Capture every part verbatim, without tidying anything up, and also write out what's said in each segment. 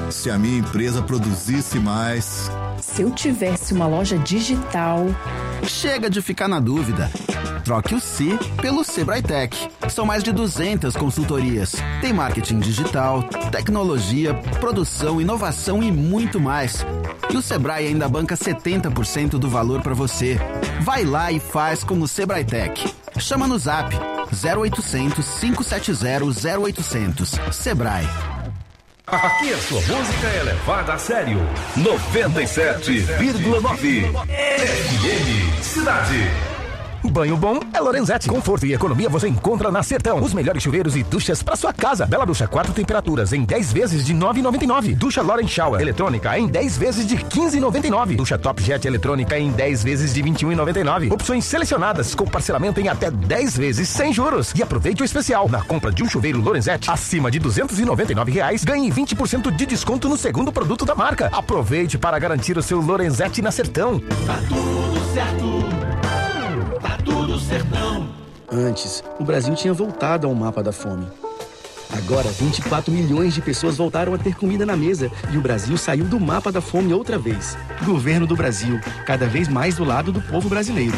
Se a minha empresa produzisse mais... Se eu tivesse uma loja digital... Chega de ficar na dúvida. Troque o Se pelo Sebrae Tech. São mais de duzentas consultorias. Tem marketing digital, tecnologia, produção, inovação e muito mais. E o Sebrae ainda banca setenta por cento do valor para você. Vai lá e faz como o Sebrae Tech. Chama no Zap zero oitocentos, cinco sete zero, zero oitocentos. Sebrae. Aqui a sua música é levada a sério. noventa e sete vírgula nove F M Cidade. Banho bom é Lorenzetti. Conforto e economia você encontra na Sertão. Os melhores chuveiros e duchas para sua casa. Bela Ducha, quatro temperaturas em dez vezes de nove reais e noventa e nove centavos. Ducha Loren Shower eletrônica em dez vezes de quinze reais e noventa e nove centavos. Ducha Top Jet eletrônica em dez vezes de vinte e um reais e noventa e nove centavos. Opções selecionadas com parcelamento em até dez vezes sem juros. E aproveite o especial. Na compra de um chuveiro Lorenzetti acima de duzentos e noventa e nove reais, ganhe vinte por cento de desconto no segundo produto da marca. Aproveite para garantir o seu Lorenzetti na Sertão. Tá tudo certo. Tá tudo sertão. Antes, o Brasil tinha voltado ao mapa da fome. Agora, vinte e quatro milhões de pessoas voltaram a ter comida na mesa e o Brasil saiu do mapa da fome outra vez. Governo do Brasil, cada vez mais do lado do povo brasileiro.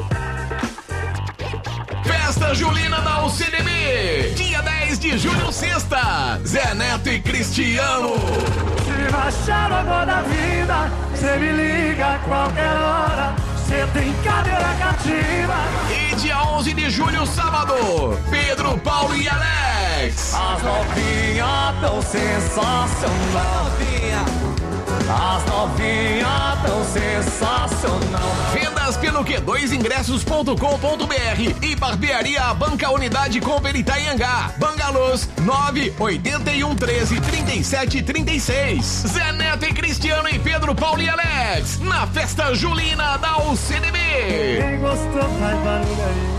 Festa Julina da U C D B, dia dez de julho, sexta. Zé Neto e Cristiano. Se baixar o amor da vida, cê me liga a qualquer hora. Você tem cadeira cativa. E dia onze de julho, sábado, Pedro, Paulo e Alex. As novinhas tão sensacional. As novinhas tão sensacional. Vendas pelo Q dois ingressos ponto com ponto b r e Barbearia Banca Unidade Cooper Itaiangá. Bangalôs nove oito um, treze, trinta e sete, trinta e seis. Zé Neto e Cristiano e Pedro, Paulo e Alex na Festa Julina da U C D B. Quem gostou faz barulho aí.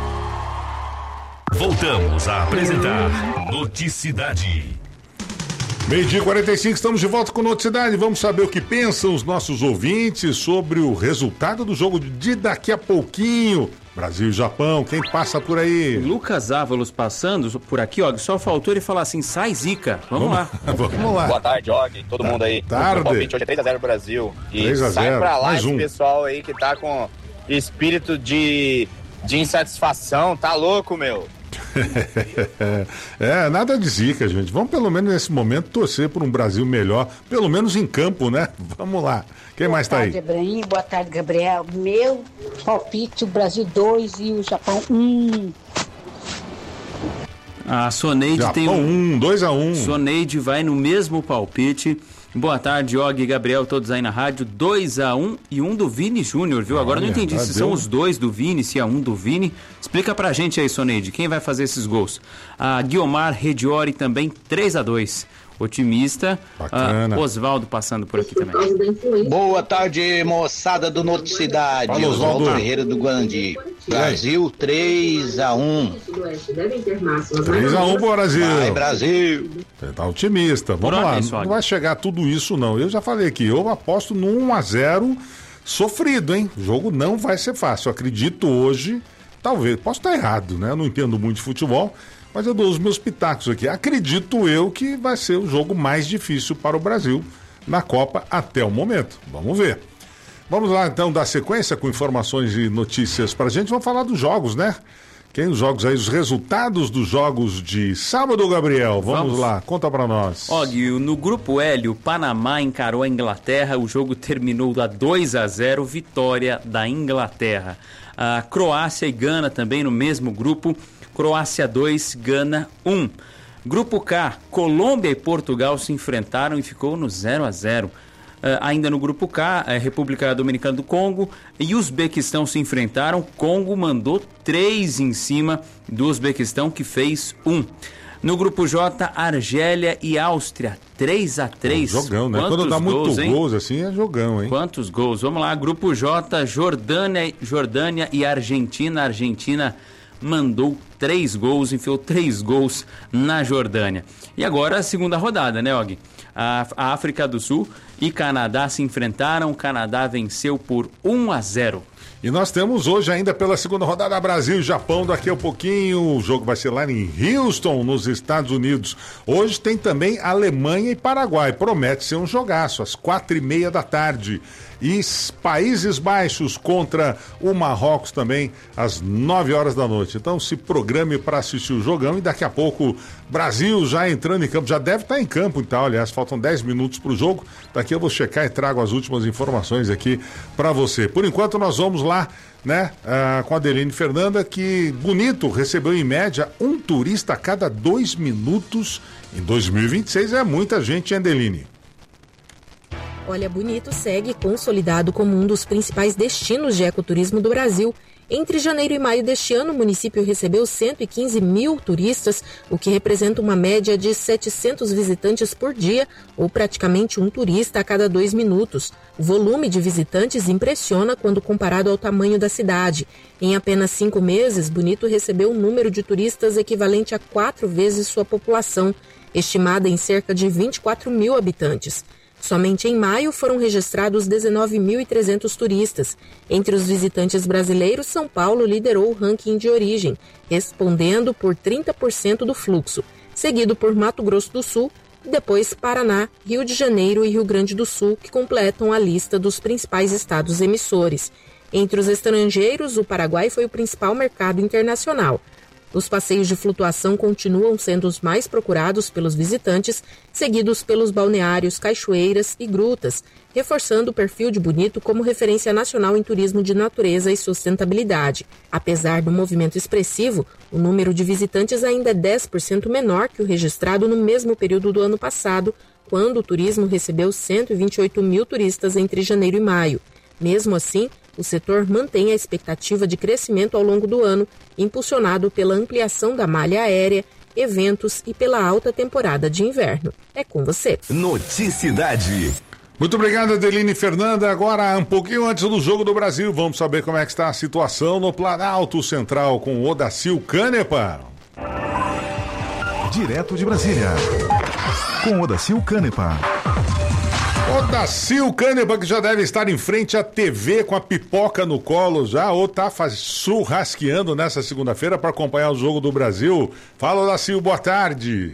Voltamos a apresentar Noticidade. Meio-dia e quarenta e cinco, estamos de volta com Noticidade. Vamos saber o que pensam os nossos ouvintes sobre o resultado do jogo de daqui a pouquinho. Brasil e Japão, quem passa por aí? Lucas Ávalos passando por aqui, ó, só faltou ele falar assim, sai zica. Vamos, Vamos lá. Vamos lá. Boa tarde, Og, todo mundo aí. Tarde. O palpite hoje é três a zero Brasil. E três a zero. Sai pra lá Mais esse um. pessoal aí que tá com espírito de, de insatisfação, tá louco, meu? É, nada de zica, gente. Vamos pelo menos nesse momento torcer por um Brasil melhor, pelo menos em campo, né? Vamos lá. Quem mais tá aí? Boa tarde, Ibrahim. Boa tarde, Gabriel. Meu palpite, o Brasil dois e o Japão um. A Soneide Japão tem um... um, dois a um. Soneide vai no mesmo palpite. Boa tarde, Og e Gabriel, todos aí na rádio. dois a um e um do Vini Júnior, viu? Agora Olha, não entendi se deu... são os dois do Vini, se é um do Vini. Explica pra gente aí, Soneide, quem vai fazer esses gols? A Guiomar Rediori também, três a dois. Otimista. Bacana. Uh, Osvaldo passando por aqui também. Boa tarde, moçada do Noticidade. Fala, Osvaldo. Osvaldo Ferreira do Guarandi. Brasil três a um. três a um pro Brasil. Vai, Brasil. Você tá otimista. Vamos lá. Não vai chegar tudo isso, não. Eu já falei aqui, eu aposto no um a zero sofrido, hein? O jogo não vai ser fácil. Eu acredito hoje, talvez, posso estar errado, né? Eu não entendo muito de futebol, mas eu dou os meus pitacos aqui. Acredito eu que vai ser o jogo mais difícil para o Brasil na Copa até o momento. Vamos ver. Vamos lá, então, dar sequência com informações e notícias pra gente. Vamos falar dos jogos, né? Quem os jogos aí, os resultados dos jogos de sábado, Gabriel? Vamos, Vamos. lá, conta pra nós. Og, no grupo L, o Panamá encarou a Inglaterra, o jogo terminou a dois a zero, vitória da Inglaterra. A Croácia e Gana também no mesmo grupo, Croácia dois, Gana um. Grupo K, Colômbia e Portugal se enfrentaram e ficou no zero a zero. Uh, ainda no grupo K, a República Dominicana do Congo e o Uzbequistão se enfrentaram. Congo mandou três em cima do Uzbequistão, que fez um. No grupo J, Argélia e Áustria, três a três. É um jogão, né? Quantos Quando dá muito gols, gols assim, é jogão, hein? Quantos gols? Vamos lá, grupo J, Jordânia, Jordânia e Argentina. A Argentina mandou três gols, enfiou três gols na Jordânia. E agora a segunda rodada, né, Og? A, a África do Sul e Canadá se enfrentaram. O Canadá venceu por um a zero. E nós temos hoje ainda pela segunda rodada Brasil e Japão, daqui a pouquinho o jogo vai ser lá em Houston, nos Estados Unidos. Hoje tem também Alemanha e Paraguai, promete ser um jogaço, às quatro e meia da tarde. E Países Baixos contra o Marrocos também, às nove horas da noite. Então se programe para assistir o jogão e daqui a pouco Brasil já entrando em campo, já deve estar em campo então, aliás, faltam dez minutos para o jogo. Daqui eu vou checar e trago as últimas informações aqui para você. Por enquanto nós vamos lá, né, ah, com a Adeline Fernanda, que Bonito recebeu em média um turista a cada dois minutos. Em dois mil e vinte e seis é muita gente, hein, Adeline? Olha, Bonito segue consolidado como um dos principais destinos de ecoturismo do Brasil. Entre janeiro e maio deste ano, o município recebeu cento e quinze mil turistas, o que representa uma média de setecentos visitantes por dia, ou praticamente um turista a cada dois minutos. O volume de visitantes impressiona quando comparado ao tamanho da cidade. Em apenas cinco meses, Bonito recebeu um número de turistas equivalente a quatro vezes sua população, estimada em cerca de vinte e quatro mil habitantes. Somente em maio foram registrados dezenove mil e trezentos turistas. Entre os visitantes brasileiros, São Paulo liderou o ranking de origem, respondendo por trinta por cento do fluxo, seguido por Mato Grosso do Sul, e depois Paraná, Rio de Janeiro e Rio Grande do Sul, que completam a lista dos principais estados emissores. Entre os estrangeiros, o Paraguai foi o principal mercado internacional. Os passeios de flutuação continuam sendo os mais procurados pelos visitantes, seguidos pelos balneários, cachoeiras e grutas, reforçando o perfil de Bonito como referência nacional em turismo de natureza e sustentabilidade. Apesar do movimento expressivo, o número de visitantes ainda é dez por cento menor que o registrado no mesmo período do ano passado, quando o turismo recebeu cento e vinte e oito mil turistas entre janeiro e maio. Mesmo assim, o setor mantém a expectativa de crescimento ao longo do ano, impulsionado pela ampliação da malha aérea, eventos e pela alta temporada de inverno. É com você. Noticiedade. Muito obrigado, Adeline Fernanda. Agora, um pouquinho antes do Jogo do Brasil, vamos saber como é que está a situação no Planalto Central com o Odacil Canepa. Direto de Brasília, com Odacil Canepa. Odacil Canepa, que já deve estar em frente à T V com a pipoca no colo já, ou tá faz, churrasqueando nessa segunda-feira para acompanhar o Jogo do Brasil. Fala, Odacil, boa tarde.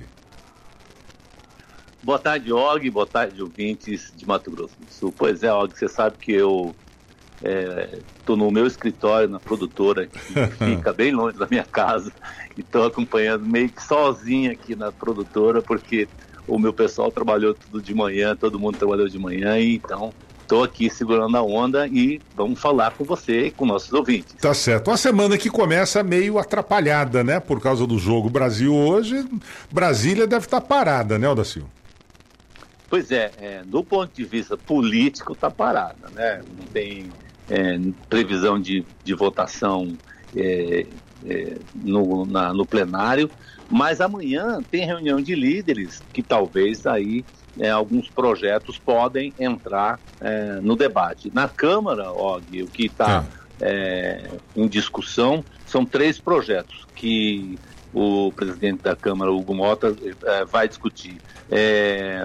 Boa tarde, Og, boa tarde, ouvintes de Mato Grosso do Sul. Pois é, Og, você sabe que eu estou é, no meu escritório, na produtora, que fica bem longe da minha casa, e estou acompanhando meio que sozinho aqui na produtora, porque o meu pessoal trabalhou tudo de manhã, todo mundo trabalhou de manhã, e então estou aqui segurando a onda e vamos falar com você e com nossos ouvintes. Tá certo. Uma semana que começa meio atrapalhada, né? Por causa do jogo Brasil hoje, Brasília deve estar parada, né, Odacil? Pois é, é, do ponto de vista político está parada, né? Não tem é, previsão de, de votação é, é, no, na, no plenário, mas amanhã tem reunião de líderes que talvez aí é, alguns projetos podem entrar é, no debate. Na Câmara, Og, o que está é, em discussão são três projetos que o presidente da Câmara, Hugo Mota, é, vai discutir. É,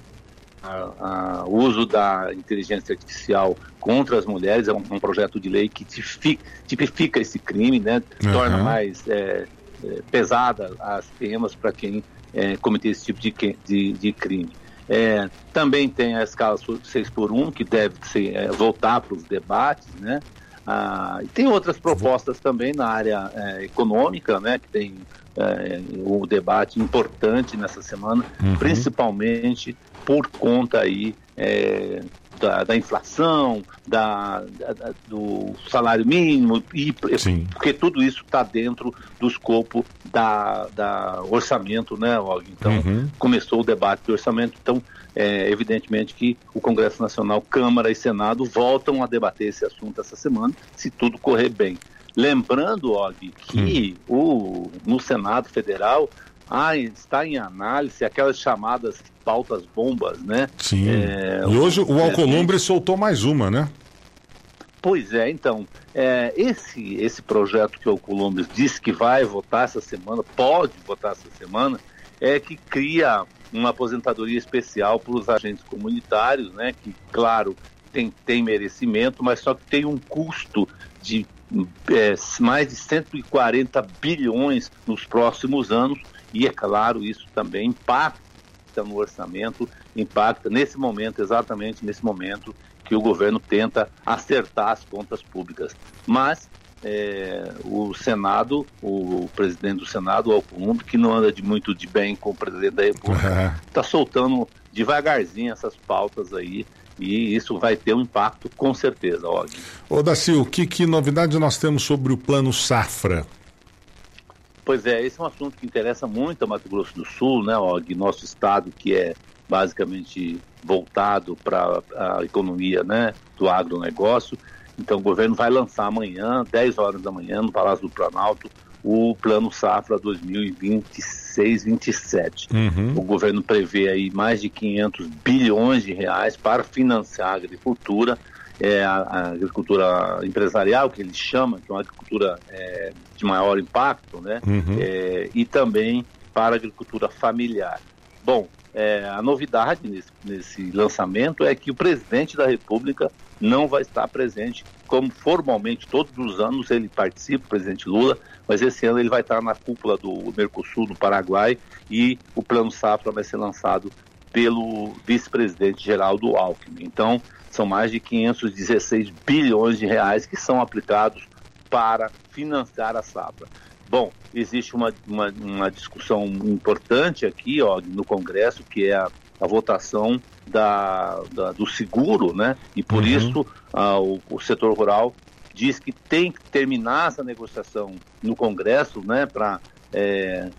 o uso da inteligência artificial contra as mulheres é um, um projeto de lei que tipifica, tipifica esse crime, né? Uhum. Torna mais é, é, pesada as penas para quem é, cometer esse tipo de, de, de crime. É, também tem a escala seis por um, que deve ser, é, voltar para os debates, né? Ah, e tem outras propostas também na área é, econômica, né? Que tem é, o debate importante nessa semana, uhum. principalmente por conta aí é, da, da inflação, da, da, do salário mínimo, e, porque tudo isso está dentro do escopo da, da orçamento, né, Og? Então, uhum. começou o debate do orçamento, então, é, evidentemente que o Congresso Nacional, Câmara e Senado voltam a debater esse assunto essa semana, se tudo correr bem. Lembrando, Og, que hum. o, no Senado Federal ah, está em análise aquelas chamadas pautas bombas, né? Sim. É, e hoje o, o Alcolumbre é, soltou mais uma, né? Pois é, então, é, esse, esse projeto que o Alcolumbre disse que vai votar essa semana, pode votar essa semana, é que cria uma aposentadoria especial para os agentes comunitários, né? Que, claro, tem, tem merecimento, mas só que tem um custo de é, mais de cento e quarenta bilhões nos próximos anos, e é claro, isso também impacta no orçamento, impacta nesse momento, exatamente nesse momento que o governo tenta acertar as contas públicas. Mas é, o Senado, o, o presidente do Senado, o Alcolumbre, que não anda de muito de bem com o presidente da República, está soltando devagarzinho essas pautas aí, e isso vai ter um impacto com certeza, Og. Ô Dacio, que, que novidade nós temos sobre o Plano Safra? Pois é, esse é um assunto que interessa muito a Mato Grosso do Sul, né, Og? Nosso estado, que é basicamente voltado para a economia, né, do agronegócio. Então o governo vai lançar amanhã, dez horas da manhã, no Palácio do Planalto, o Plano Safra dois mil e vinte e seis vinte e sete. Uhum. O governo prevê aí mais de quinhentos bilhões de reais para financiar a agricultura, é, a, a agricultura empresarial, que ele chama, que é uma agricultura é, de maior impacto, né? Uhum. É, e também para a agricultura familiar. Bom, é, a novidade nesse, nesse lançamento é que o presidente da República não vai estar presente, como formalmente todos os anos ele participa, o presidente Lula, mas esse ano ele vai estar na cúpula do Mercosul, do Paraguai, e o Plano Safra vai ser lançado pelo vice-presidente Geraldo Alckmin. Então, são mais de quinhentos e dezesseis bilhões de reais que são aplicados para financiar a safra. Bom, existe uma, uma, uma discussão importante aqui, ó, no Congresso, que é a, a votação da, da, do seguro, né? E por uhum. isso ah, o, o setor rural diz que tem que terminar essa negociação no Congresso, né? Para é,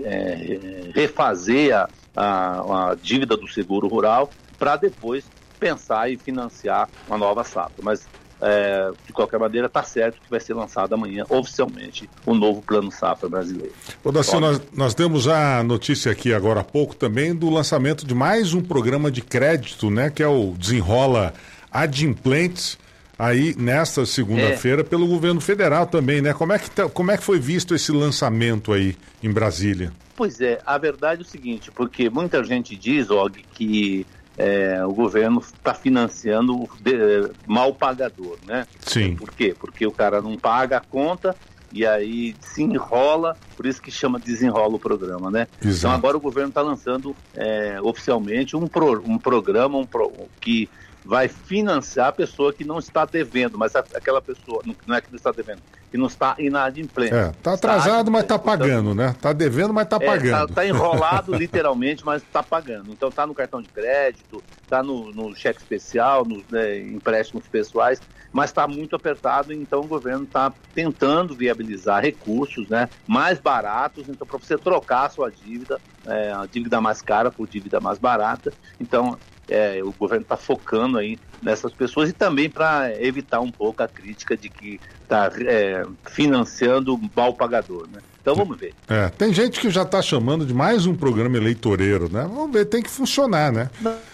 é, refazer a, a, a dívida do seguro rural, para depois pensar em financiar uma nova safra. Mas É, de qualquer maneira, está certo que vai ser lançado amanhã, oficialmente, o novo Plano Safra brasileiro. Ô, Dacio, nós, nós temos a notícia aqui agora há pouco também do lançamento de mais um programa de crédito, né, que é o Desenrola Adimplentes, aí nesta segunda-feira, é. pelo governo federal também, né? Como é, que tá, como é que foi visto esse lançamento aí em Brasília? Pois é, a verdade é o seguinte, porque muita gente diz, Og, que É, o governo está financiando o de, mal pagador, né? Sim. Por quê? Porque o cara não paga a conta e aí se enrola, por isso que chama desenrola o programa, né? Exato. Então agora o governo está lançando é, oficialmente um, pro, um programa um pro, que vai financiar a pessoa que não está devendo, mas a, aquela pessoa, não, não é que não está devendo, que não está inadimplente. É, está atrasado, mas está pagando, né? Está devendo, mas está pagando. Está é, tá, tá enrolado literalmente, mas está pagando. Então está no cartão de crédito, está no, no cheque especial, nos né, empréstimos pessoais, mas está muito apertado, então o governo está tentando viabilizar recursos, né, mais baratos, então para você trocar a sua dívida, é, a dívida mais cara por dívida mais barata. Então É, o governo está focando aí nessas pessoas e também para evitar um pouco a crítica de que está é, financiando mal pagador, né? Então vamos ver. É, tem gente que já está chamando de mais um programa eleitoreiro, né? Vamos ver, tem que funcionar, né?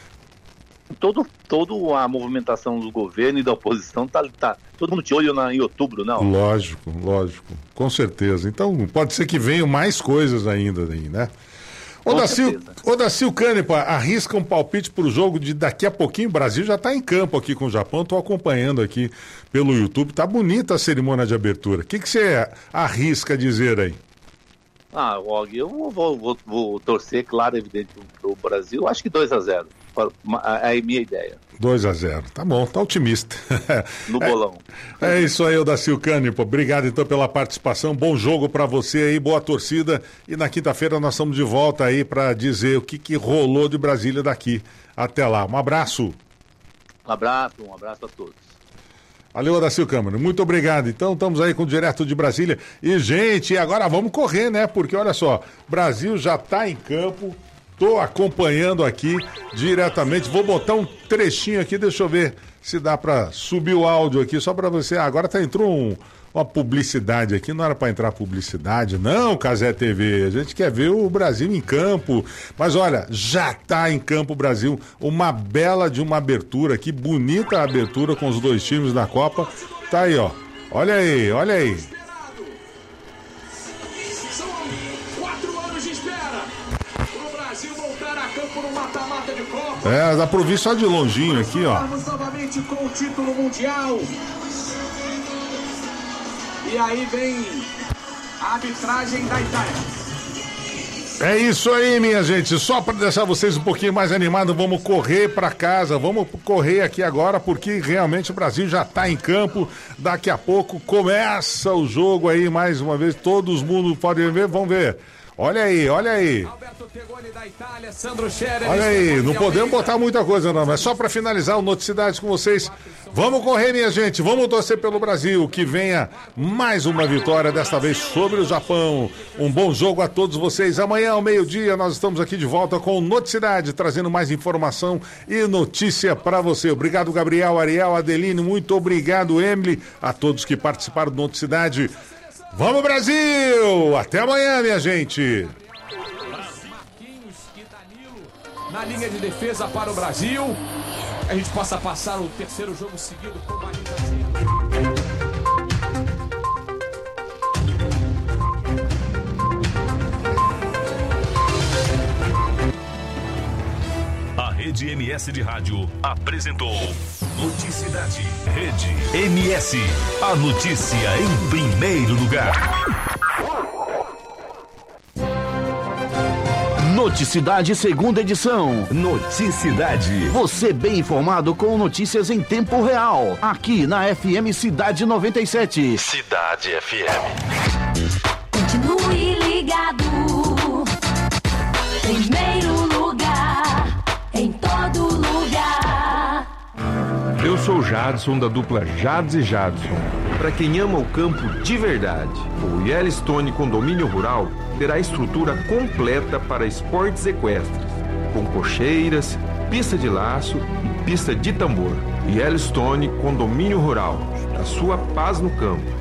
Todo, toda a movimentação do governo e da oposição tá, tá todo mundo de olho na, em outubro, não? Lógico, lógico, com certeza. Então pode ser que venham mais coisas ainda aí, né? Ô Dacio, ô Dacio Canepa, arrisca um palpite para o jogo de daqui a pouquinho. O Brasil já está em campo aqui com o Japão, estou acompanhando aqui pelo YouTube. Tá bonita a cerimônia de abertura. O que, que você arrisca dizer aí? Ah, Og, eu vou, vou, vou torcer, claro, evidente, para o Brasil. Acho que dois a zero. É a minha ideia. dois a zero, tá bom, tá otimista. No bolão. É, é isso aí, o Dacio Canepa. Obrigado então pela participação. Bom jogo pra você aí, boa torcida. E na quinta-feira nós estamos de volta aí pra dizer o que, que rolou de Brasília daqui. Até lá. Um abraço. Um abraço, um abraço a todos. Valeu, Dacio Câmara. Muito obrigado. Então, estamos aí com o Direto de Brasília. E, gente, agora vamos correr, né? Porque, olha só, Brasil já tá em campo. Tô acompanhando aqui diretamente. Vou botar um trechinho aqui, deixa eu ver se dá pra subir o áudio aqui, só pra você. Agora tá, entrou um, uma publicidade aqui, não era pra entrar publicidade, não, Cazé T V. A gente quer ver o Brasil em campo. Mas olha, já tá em campo o Brasil. Uma bela de uma abertura aqui, bonita a abertura com os dois times da Copa. Tá aí, ó. Olha aí, olha aí. É, dá pra ouvir só de longinho aqui, ó. novamente com o título mundial. E aí vem a arbitragem da Itália. É isso aí, minha gente. Só para deixar vocês um pouquinho mais animados, vamos correr para casa. Vamos correr aqui agora, porque realmente o Brasil já está em campo. Daqui a pouco começa o jogo aí, mais uma vez. Todos mundo podem ver, vamos ver. Olha aí, olha aí. Olha aí, não podemos botar muita coisa não, mas só para finalizar o Noticidade com vocês. Vamos correr, minha gente, vamos torcer pelo Brasil, que venha mais uma vitória, desta vez sobre o Japão. Um bom jogo a todos vocês. Amanhã ao meio-dia nós estamos aqui de volta com o Noticidade, trazendo mais informação e notícia para você. Obrigado, Gabriel, Ariel, Adeline, muito obrigado, Emily, a todos que participaram do Noticidade. Vamos, Brasil! Até amanhã, minha gente! Marquinhos e Danilo na linha de defesa para o Brasil. A gente possa passar o terceiro jogo seguido com a A Rede M S de Rádio apresentou Noticidade. Rede M S. A notícia em primeiro lugar. Noticidade, segunda edição. Noticidade. Você bem informado com notícias em tempo real. Aqui na F M Cidade noventa e sete. Cidade F M. Continue ligado. Primeiro lugar. Em todo lugar. Eu sou Jadson, da dupla Jads e Jadson. Para quem ama o campo de verdade, o Yellowstone Condomínio Rural terá estrutura completa para esportes equestres, com cocheiras, pista de laço e pista de tambor. Yellowstone Condomínio Rural, a sua paz no campo.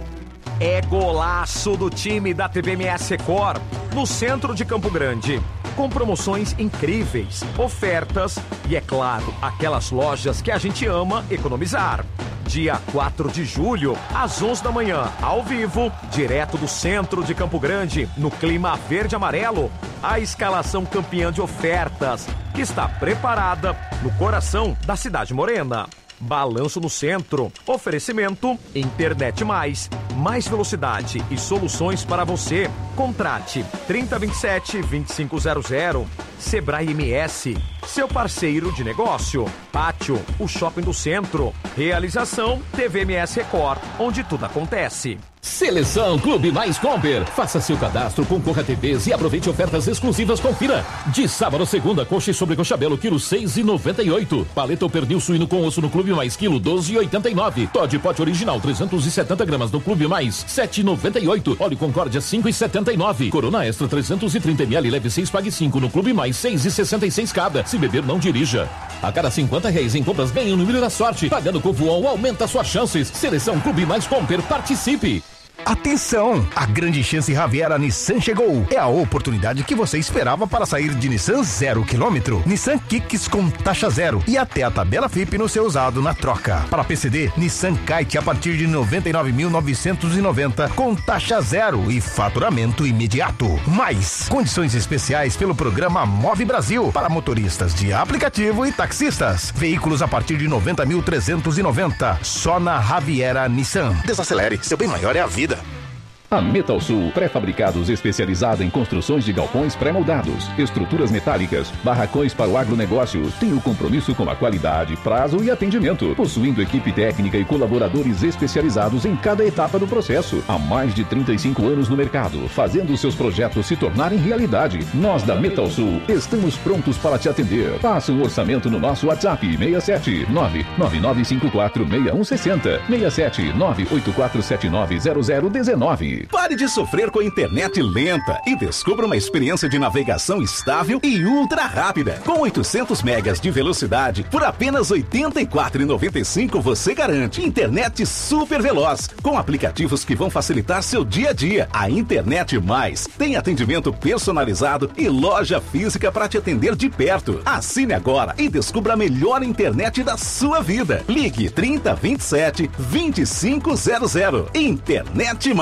É golaço do time da T V M S Record, no centro de Campo Grande. Com promoções incríveis, ofertas e, é claro, aquelas lojas que a gente ama economizar. Dia quatro de julho, às onze da manhã, ao vivo, direto do centro de Campo Grande, no clima verde-amarelo, a escalação campeã de ofertas, que está preparada no coração da cidade morena. Balanço no centro, oferecimento, internet mais, mais velocidade e soluções para você. Contrate trinta, vinte e sete, vinte e cinco zero zero. Sebrae M S, seu parceiro de negócio. Pátio, o shopping do centro. Realização T V M S Record, onde tudo acontece. Seleção Clube Mais Comper. Faça seu cadastro, concorra a T Vs e aproveite ofertas exclusivas. Confira. De sábado a segunda, coxa e sobrecoxa belo, quilo seis reais e noventa e oito. Paleta ou pernil suíno com osso no Clube Mais, quilo doze reais e oitenta e nove. Todd pote original, trezentos e setenta gramas no Clube Mais, sete reais e noventa e oito. Óleo Concórdia, cinco reais e setenta e nove. Corona Extra, trezentos e trinta mililitros, leve seis, pague cinco no Clube Mais, seis reais e sessenta e seis cada. Se beber, não dirija. A cada cinquenta reais em compras, ganhe o número da sorte. Pagando com o Voon, aumenta suas chances. Seleção Clube Mais Comper, participe. Atenção! A grande chance Raviera Nissan chegou. É a oportunidade que você esperava para sair de Nissan zero quilômetro. Nissan Kicks com taxa zero e até a tabela F I P no seu usado na troca. Para P C D, Nissan Kite a partir de noventa e nove mil novecentos e noventa com taxa zero e faturamento imediato. Mais condições especiais pelo programa Move Brasil para motoristas de aplicativo e taxistas. Veículos a partir de noventa mil trezentos e noventa. Só na Raviera Nissan. Desacelere, seu bem maior é a vida. A Metal Sul, pré-fabricados especializada em construções de galpões pré-moldados, estruturas metálicas, barracões para o agronegócio, tem o compromisso com a qualidade, prazo e atendimento, possuindo equipe técnica e colaboradores especializados em cada etapa do processo. Há mais de trinta e cinco anos no mercado, fazendo seus projetos se tornarem realidade. Nós da Metal Sul estamos prontos para te atender. Faça um orçamento no nosso WhatsApp seis sete nove nove nove cinco quatro seis um seis zero, seis sete nove oito quatro sete nove zero zero um nove. Pare de sofrer com a internet lenta e descubra uma experiência de navegação estável e ultra rápida. Com oitocentos megas de velocidade, por apenas oitenta e quatro reais e noventa e cinco centavos você garante internet super veloz, com aplicativos que vão facilitar seu dia a dia. A Internet Mais tem atendimento personalizado e loja física para te atender de perto. Assine agora e descubra a melhor internet da sua vida. Ligue trinta, vinte e sete, vinte e cinco zero zero. Internet Mais.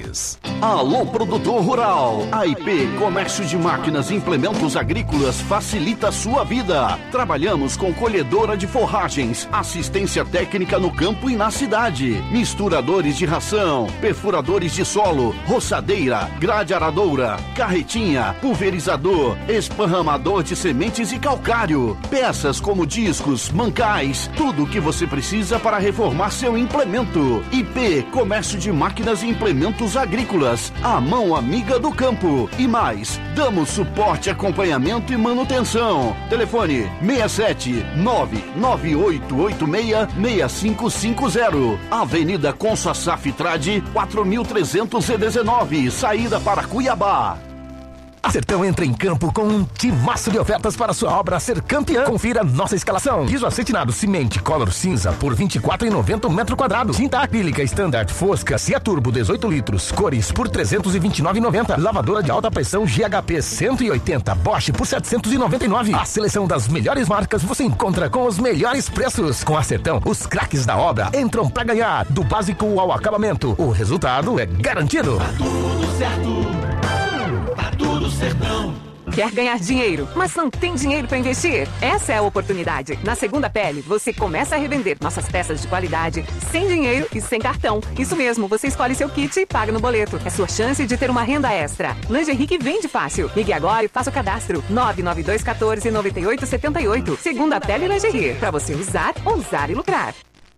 Lages. Alô, produtor rural. A I P Comércio de Máquinas e Implementos Agrícolas facilita a sua vida. Trabalhamos com colhedora de forragens, assistência técnica no campo e na cidade, misturadores de ração, perfuradores de solo, roçadeira, grade aradoura, carretinha, pulverizador, esparramador de sementes e calcário, peças como discos, mancais, tudo o que você precisa para reformar seu implemento. I P Comércio de Máquinas e Implementos Agrícolas, a mão amiga do campo. E mais, damos suporte, acompanhamento e manutenção. Telefone seis sete nove nove oito oito seis seis cinco cinco zero. Avenida Consa Saf Trade quatro mil trezentos e dezenove, saída para Cuiabá. A Sertão entra em campo com um timaço de ofertas para sua obra ser campeã. Confira nossa escalação. Piso acetinado Cimente Color cinza por vinte e quatro reais e noventa centavos metro quadrado. Tinta acrílica Standard Fosca Cia Turbo dezoito litros, cores por trezentos e vinte e nove reais e noventa centavos. Lavadora de alta pressão G H P cento e oitenta Bosch por setecentos e noventa e nove reais. A seleção das melhores marcas você encontra com os melhores preços. Com a Sertão, os craques da obra entram pra ganhar. Do básico ao acabamento, o resultado é garantido. Tá tudo certo. Tá tudo Sertão. Quer ganhar dinheiro, mas não tem dinheiro para investir? Essa é a oportunidade. Na Segunda Pele, você começa a revender nossas peças de qualidade, sem dinheiro e sem cartão. Isso mesmo, você escolhe seu kit e paga no boleto. É sua chance de ter uma renda extra. Lingerie que vende fácil. Ligue agora e faça o cadastro. nove nove dois um quatro nove oito sete oito. Segunda Pele Lingerie. Para você usar, ousar e lucrar.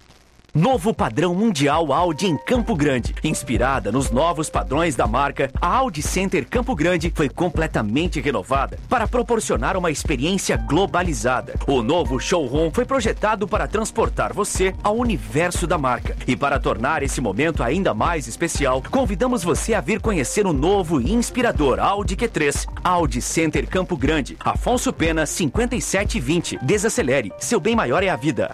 Novo padrão mundial Audi em Campo Grande. Inspirada nos novos padrões da marca, a Audi Center Campo Grande foi completamente renovada para proporcionar uma experiência globalizada. O novo showroom foi projetado para transportar você ao universo da marca. E para tornar esse momento ainda mais especial, convidamos você a vir conhecer o novo e inspirador Audi Q três. Audi Center Campo Grande. Afonso Pena, cinquenta e sete vinte. Desacelere. Seu bem maior é a vida.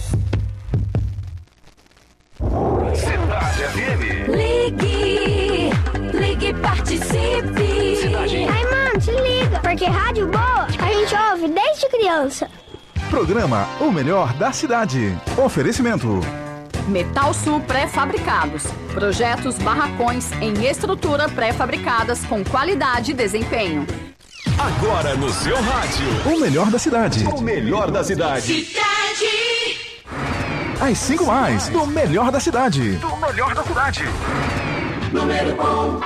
Cidade F M. Ligue, ligue e participe. Cidade. Ai, mano, te liga, porque rádio boa a gente ouve desde criança. Programa O Melhor da Cidade. Oferecimento. Metal Sul Pré-Fabricados. Projetos barracões em estrutura pré-fabricadas com qualidade e desempenho. Agora no seu rádio. O melhor da cidade. O melhor da cidade. Cidade. As cinco mais do melhor da cidade. Do melhor da cidade. Número um.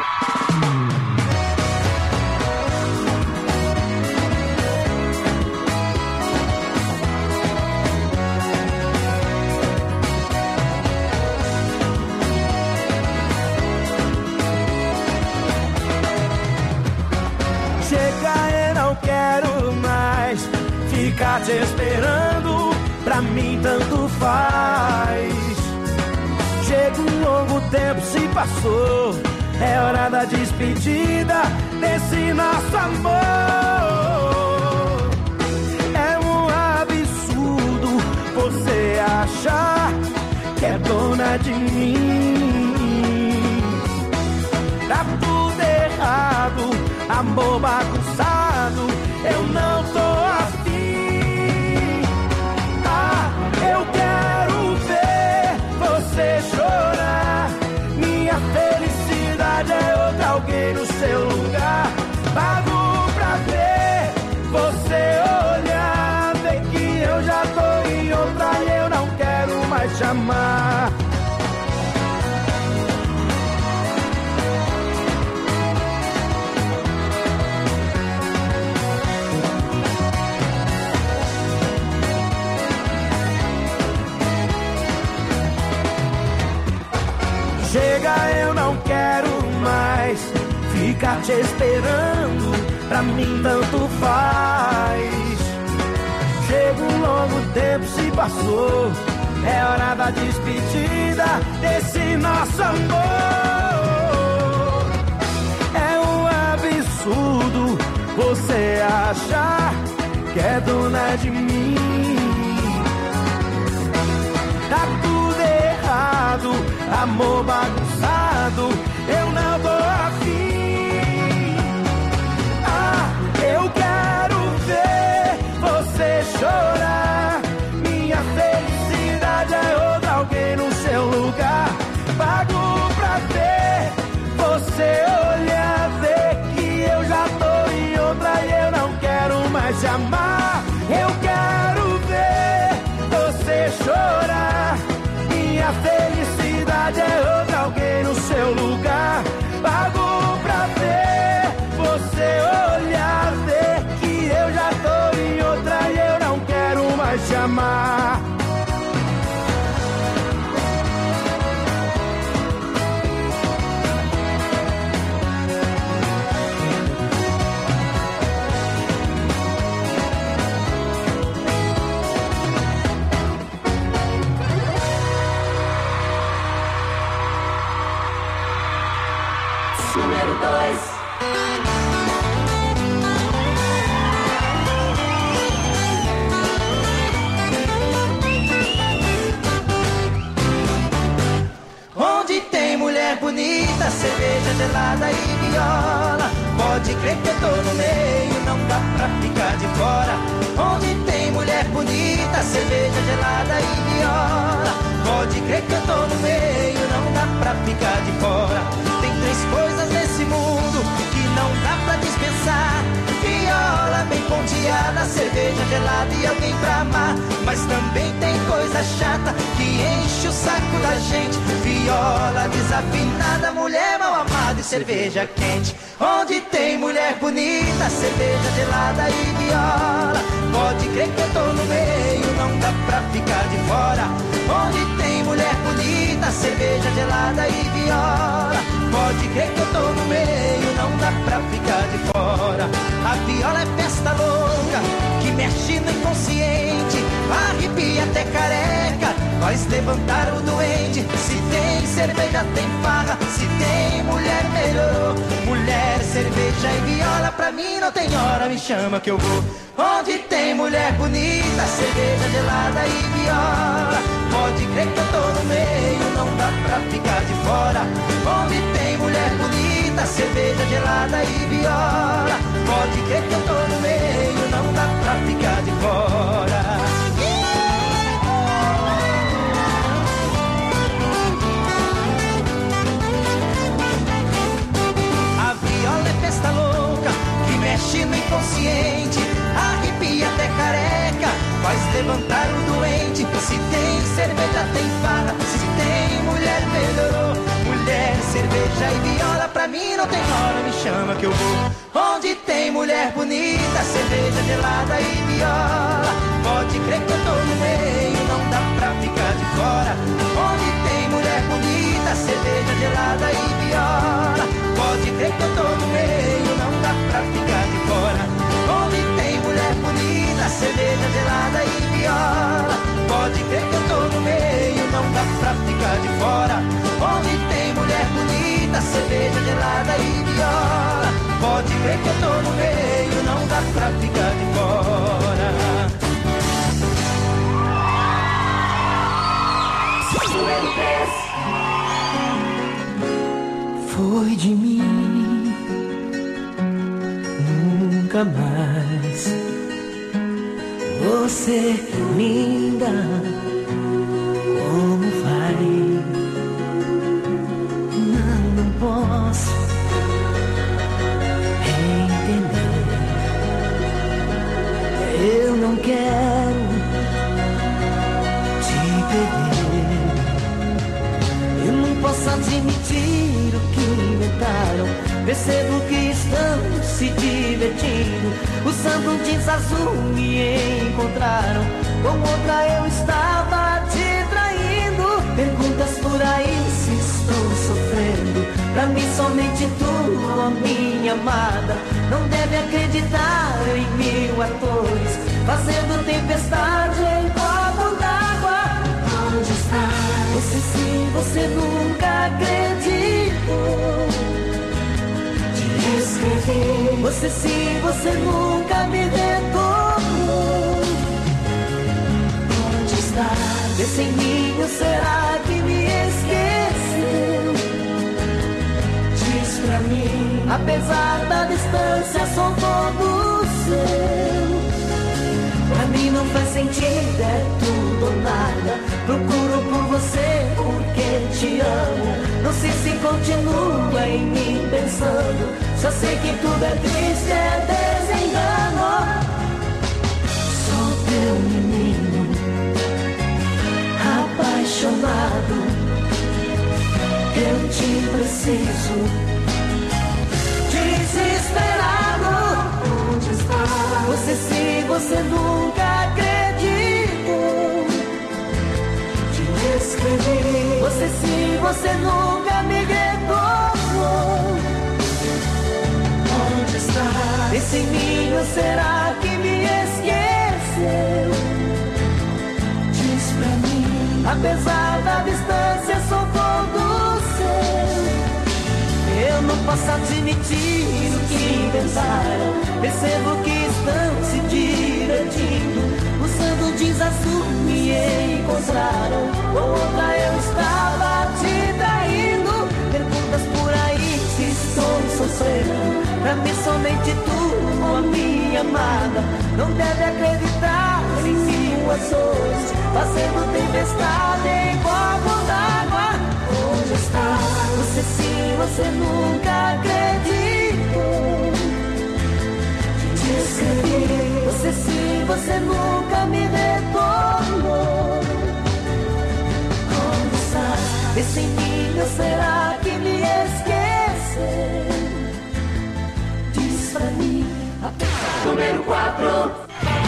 Chega, eu não quero mais ficar te esperando. Pra mim tanto faz. Chega, um longo tempo se passou. É hora da despedida desse nosso amor. É um absurdo você achar que é dona de mim. Tá tudo errado, amor bagunçado. Eu não tô afim. Eu quero ver você chorar. Minha felicidade é outra, alguém no seu lugar. Pago pra ver você olhar. Vê que eu já tô em outra e eu não quero mais te amar. Chega, eu não quero mais ficar te esperando. Pra mim tanto faz. Chega, um longo tempo se passou. É hora da despedida desse nosso amor. É um absurdo você achar que é dona de mim. Tá tudo errado, amor bagunçado, eu não tô afim. Ah, eu quero ver você chorar. Minha felicidade é outra, alguém no seu lugar. Pago pra ver te amar. Número dois. Onde tem mulher bonita, cerveja gelada e viola, pode crer que eu tô no meio, não dá pra ficar de fora. Onde tem mulher bonita, cerveja gelada e viola, pode crer que eu tô no meio, não dá pra ficar de fora. Tem três coisas nesse mundo que não dá pra dispensar: viola bem ponteada, cerveja gelada e alguém pra amar. Mas também tem coisa chata que enche o saco da gente: viola desafinada, mulher mal amada e cerveja quente. Onde tem mulher bonita, cerveja gelada e viola, pode crer que eu tô no meio, não dá pra ficar de fora. Onde tem mulher bonita, cerveja gelada e viola, pode crer que eu tô no meio, não dá pra ficar de fora. A viola é festa louca que mexe no inconsciente, arrepia até careca, faz levantar o doente. Se tem cerveja tem farra, se tem mulher melhorou. Mulher, cerveja e viola, pra mim não tem hora, me chama que eu vou. Onde tem mulher bonita, cerveja gelada e viola, pode crer que eu tô no meio, não dá pra ficar de fora. Onde tem mulher bonita, cerveja gelada e viola, pode crer que eu tô no meio, não dá pra ficar de fora. Festa louca que mexe no inconsciente, arrepia até careca, faz levantar o doente. Se tem cerveja tem farra, se tem mulher melhorou. Mulher, cerveja e viola, pra mim não tem hora, me chama que eu vou. Onde tem mulher bonita, cerveja gelada e viola, pode crer que eu tô no meio, não dá pra ficar de fora. Onde tem mulher bonita, cerveja gelada e viola, pode crer que eu tô no meio, não dá pra ficar de fora. Onde tem mulher bonita, cerveja gelada e viola, pode crer que eu tô no meio, não dá pra ficar de fora. Onde tem mulher bonita, cerveja gelada e viola, pode crer que eu tô no meio, não dá pra ficar de fora. Foi de mim, nunca mais. Você linda, como vai? Não, não posso entender. Eu não quero te perder. Eu não posso admitir o que inventaram. Percebo que estão se divertindo, usando jeans azul me encontraram. Com outra eu estava te traindo. Perguntas por aí se estou sofrendo. Pra mim somente tu, ó minha amada. Não deve acreditar em mil atores, fazendo tempestade em copo d'água. Onde está? Você sim, você nunca acreditou. Escrevi. Você sim, você nunca me retornou. Onde está? Esse em mim, ou será que me esqueceu? Diz pra mim, apesar da distância, sou todo seu. Pra mim não faz sentido, é tudo ou nada. Procuro por você porque te amo. Não sei se continua em mim pensando. Só sei que tudo é triste, é desengano. Sou teu menino, apaixonado. Eu te preciso, desesperado. Onde está? Você sim, você nunca acreditou. você nunca me retornou. Onde está? Esse em mim, ou será que me esqueceu? Diz pra mim, apesar da distância, sou todo seu. Eu não posso admitir o que inventaram. Percebo que estão se divertindo. Usando jeans azul me encontraram. Outra eu estava te traindo. Perguntas por aí se estou sofrendo. Pra mim somente tu, a minha amada. Não deve acreditar em suas dores, fazendo tempestade em copo d'água. Onde está? Você sim, você nunca acreditou. Te escrevi. Você sim, você nunca me retornou. Onde está? Esse em mim, ou será que me esqueceu? Diz pra mim. Número quatro.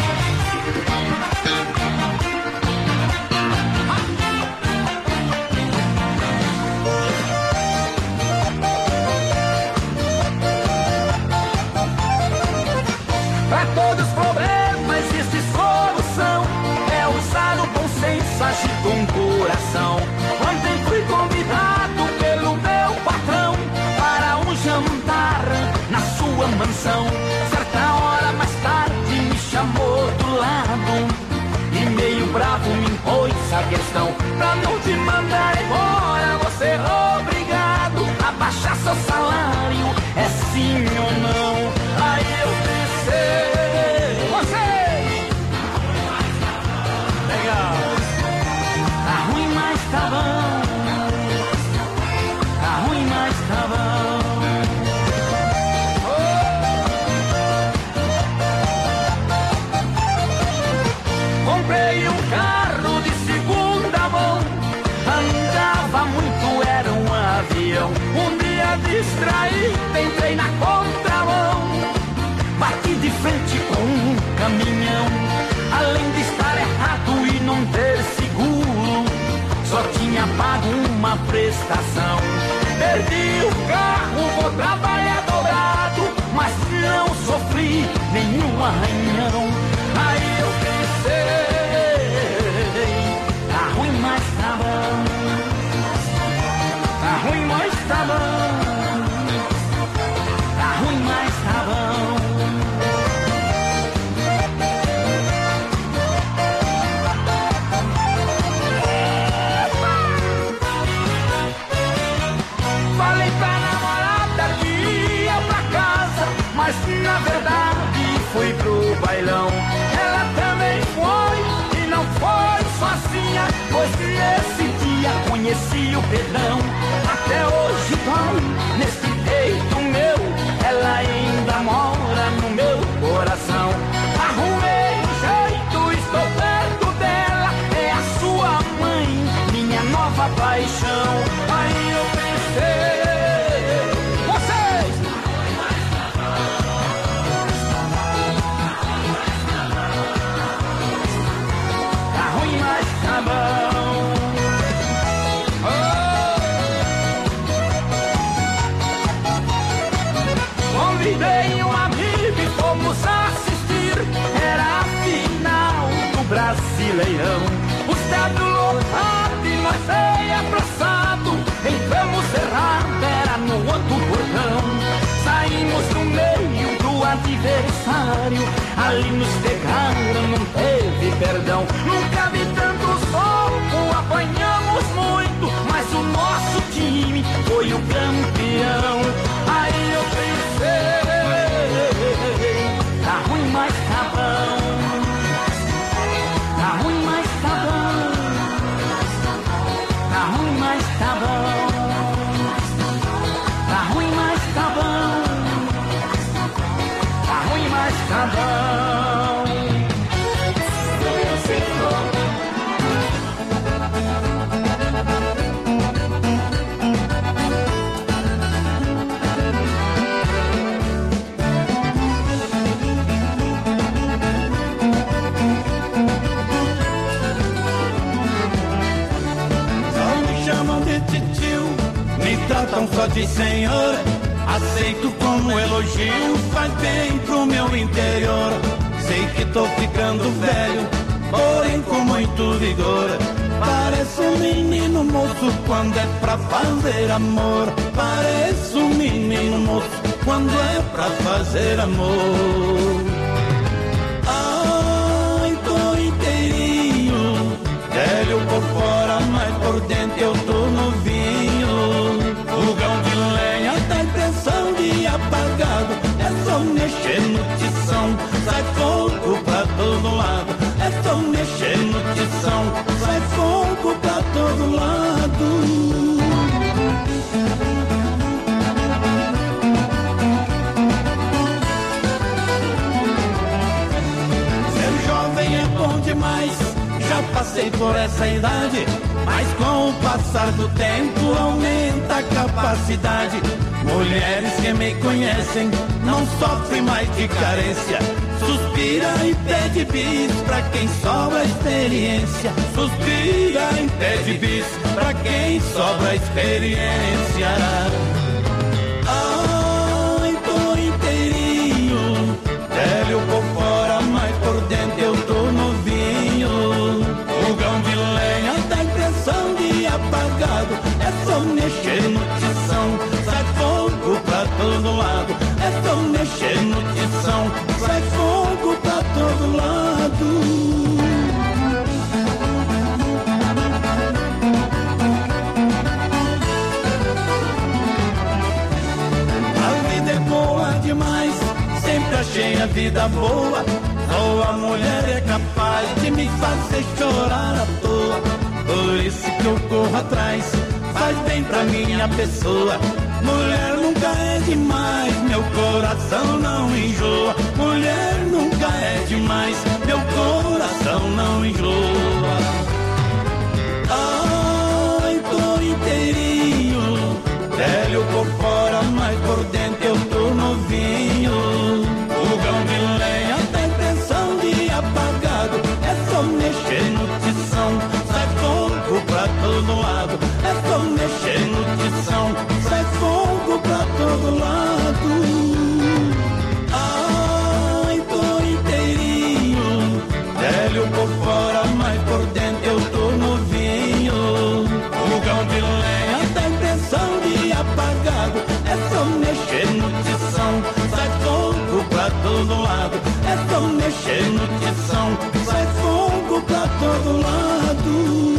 Pra todos os problemas existe solução. É usar o bom senso, agir com coração. Ontem fui convidado pelo meu patrão para um jantar na sua mansão. Certa hora mais tarde me chamou do lado e meio bravo me impôs a questão. Pra não te mandar embora, você é obrigado a baixar seu salário. É sim ou não? Aí eu pensei, você legal, tá ruim, mas tá bom. Tá ruim, mas tá bom. Oh. Comprei um carro de segunda mão, andava muito, era um avião. Um dia distraí, entrei na contramão, bati de frente com um caminhão. Além de estar errado e não ter seguro, só tinha pago uma prestação. Perdi o carro, vou trabalhar dobrado, mas não sofri nenhum arranhão. Aí eu pensei, tá ruim, mas tá bom. Tá ruim, mas tá bom. Tá ruim, mas tá bom. Falei pra namorada que ia pra casa, mas na verdade fui pro bailão. Ela também foi e não foi sozinha, pois nesse dia conheci o Pedrão. Até hoje dói nesse peito meu, ela ainda mora no meu coração. Arrumei um jeito, estou perto dela, é a sua mãe, minha nova paixão. Aí eu pensei, vocês tá ruim, mas tá bom. Convidei um amigo e fomos assistir. Era a final do Brasileirão. O estádio lotado e nós bem abraçado. Entramos errado, era no outro portão. Saímos no meio do adversário. Ali nos pegaram, não teve perdão. Nunca vi tanto soco, apanhamos muito, mas o nosso time foi o campeão. Aí eu pensei, tá ruim, mas tá bom. Tá ruim, mas tá bom. Tá ruim, mas tá bom. Tá ruim, mas tá bom. Tá ruim, mas tá bom. Eu sei como. Titi tratam só de senhor. Aceito como elogio, faz bem pro meu interior. Sei que tô ficando velho, porém com muito vigor. Pareço um menino moço quando é pra fazer amor. Pareço um menino moço quando é pra fazer amor. Ai, tô inteirinho, velho por fora, mas por dentro eu tô novinho. Fogão de lenha dá impressão de apagado. É só mexer no tição, sai fogo pra todo lado. É só mexer no tição, sai fogo pra todo lado. Ser jovem é bom demais, já passei por essa idade. Mas com o passar do tempo aumenta a capacidade. Mulheres que me conhecem não sofrem mais de carência. Suspira e pede bis pra quem sobra experiência. Suspira e pede bis pra quem sobra experiência. Ai, tô inteirinho, velho por fora, mas por dentro eu tô novinho. Fogão de lenha dá impressão de apagado. É só mexer no tição, sai fogo pra todo lado. É só mexer no tição, sai fogo pra todo lado. A vida é boa demais, sempre achei a vida boa. Só a mulher é capaz de me fazer chorar à toa. Por isso que eu corro atrás, faz bem pra minha pessoa. Mulher nunca é demais, meu coração não enjoa. Mulher nunca é demais, meu coração não enjoa. Ai, tô inteirinho, velho por fora, mas por dentro eu tô novinho. Fogão de lenha dá impressão de apagado. É só mexer no tição, sai fogo pra todo lado. É só mexer no tição, sai fogo pra todo lado. Ai, tô inteirinho, velho por fora, mas por dentro eu tô novinho. Fogão de lenha dá impressão de apagado. É só mexer no tição, sai fogo pra todo lado. É só mexer no tição, sai fogo pra todo lado.